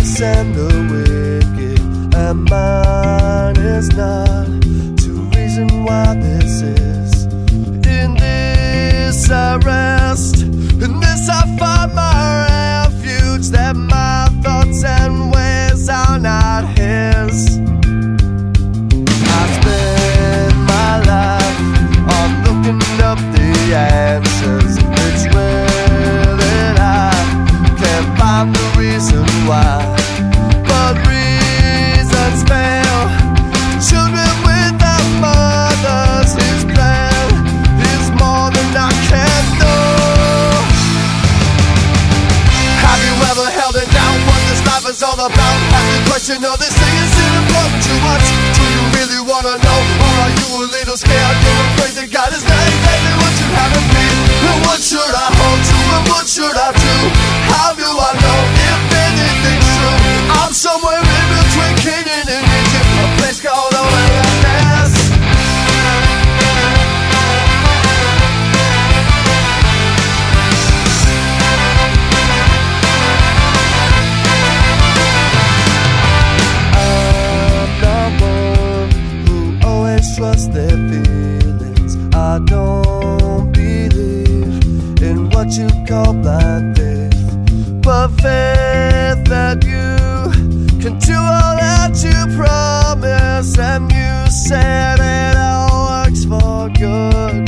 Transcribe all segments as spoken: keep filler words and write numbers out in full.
righteous and the wicked, and mine is not to reason why this is. In this I rest, in this I find my refuge, that my thoughts and ways are not his. I spend my life on looking up the answers. It's rare that I can find the reason why, but reasons fail. Children without mothers, his plan is more than I can know. Have you ever held it down what this life is all about? Have you questioned all this thing? Is it important too much? Do you really wanna know? Or are you a little scared? You're afraid that God is not exactly what you have in me. And what should I hold to? And what should I do? How do I know if anything's true? I'm somewhere in between Canaan and Egypt, a place called the wilderness. I'm not one who always trusts their feelings. I don't believe in what you call blind faith, but faith that you can do all that you promise, and you said it all works for good.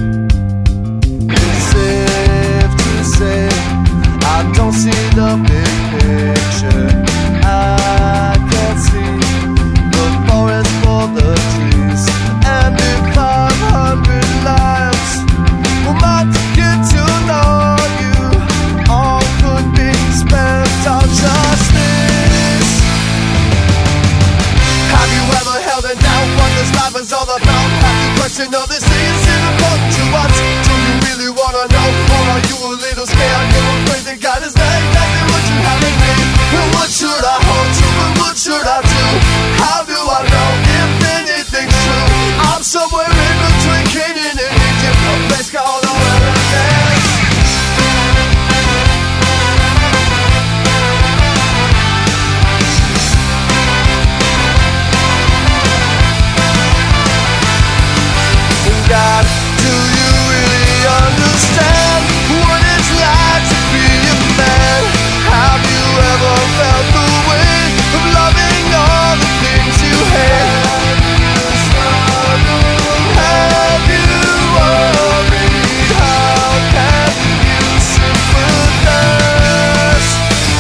It's safe to say I don't see the big picture. I can't see the forest for the trees, and in five hundred lives we'll not get to know you. All could be spent on just this. Have you ever held in doubt what this life is all about? Have you questioned all this thing? Is it important to us? Do you really wanna know? Or are you a little scared? You're afraid that God is not exactly what you have in me. And what should I hold to? And what should I do? How do I know if anything's true? I'm somewhere in between Canaan and Egypt, a place called the wilderness. God, do you really understand what it's like to be a man? Have you ever felt the weight of loving all the things you hate? Have you worried? How can you sympathize?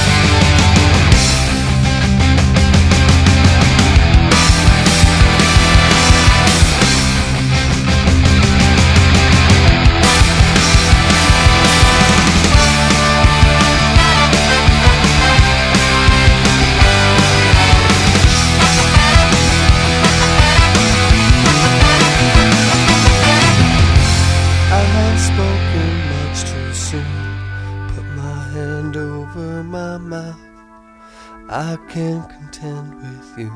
I have spoken much too soon. Put my hand over my mouth. I can't contend with you.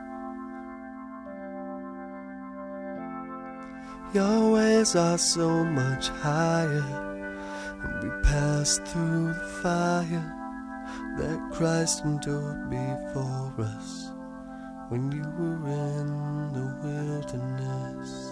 Your ways are so much higher, and we passed through the fire that Christ endured before us when you were in the wilderness.